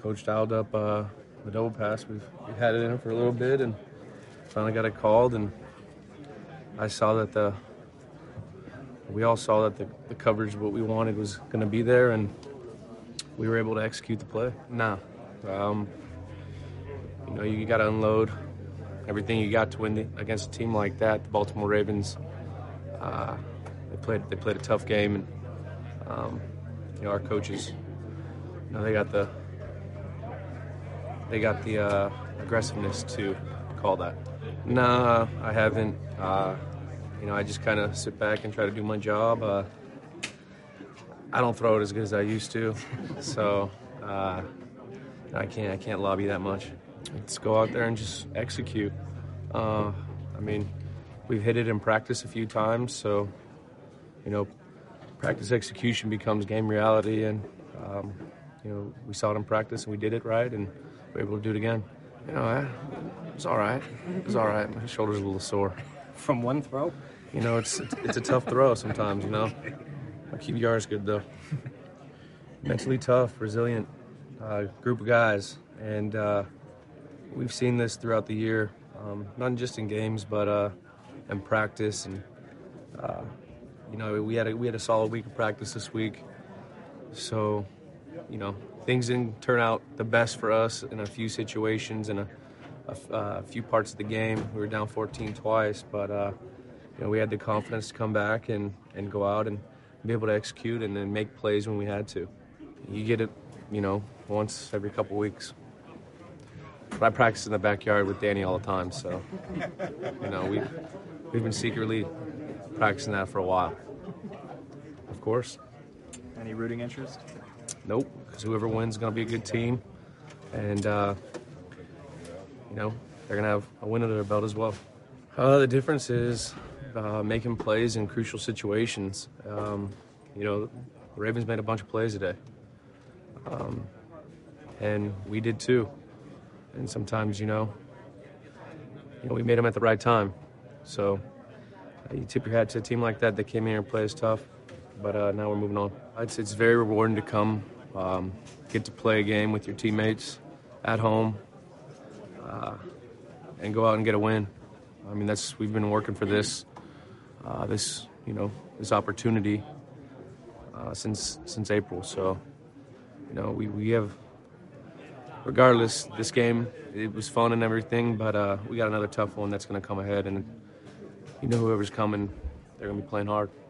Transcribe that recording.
Coach dialed up the double pass. We've had it in for a little bit and finally got it called. And we all saw that the coverage, what we wanted, was going to be there, and we were able to execute the play. You got to unload everything you got to win against a team like that. The Baltimore Ravens, they played a tough game, and our coaches, they got the aggressiveness to call that. Nah, I haven't. I just kind of sit back and try to do my job. I don't throw it as good as I used to, so I can't lobby that much. Let's go out there and just execute. We've hit it in practice a few times, so practice execution becomes game reality, and we saw it in practice and we did it right, and we're able to do it again. It's all right. My shoulder's a little sore. From one throw? It's a tough throw sometimes, My QBR is good, though. Mentally tough, resilient group of guys. And we've seen this throughout the year, not just in games, but in practice. And, we had a solid week of practice this week. So, things didn't turn out the best for us in a few situations and a few parts of the game. We were down 14 twice, but we had the confidence to come back and go out and be able to execute and then make plays when we had to. You get it, once every couple weeks. But I practice in the backyard with Danny all the time, so we've been secretly practicing that for a while. Of course. Any rooting interest? Nope, because whoever wins is going to be a good team, and they're going to have a win under their belt as well. The difference is making plays in crucial situations. The Ravens made a bunch of plays today, and we did too. And sometimes, we made them at the right time. So you tip your hat to a team like that. They came in here and played us tough, but now we're moving on. It's very rewarding to come, get to play a game with your teammates at home, and go out and get a win. We've been working for this opportunity since April. So, we have, regardless, this game, it was fun and everything, but we got another tough one that's going to come ahead, and whoever's coming, they're going to be playing hard.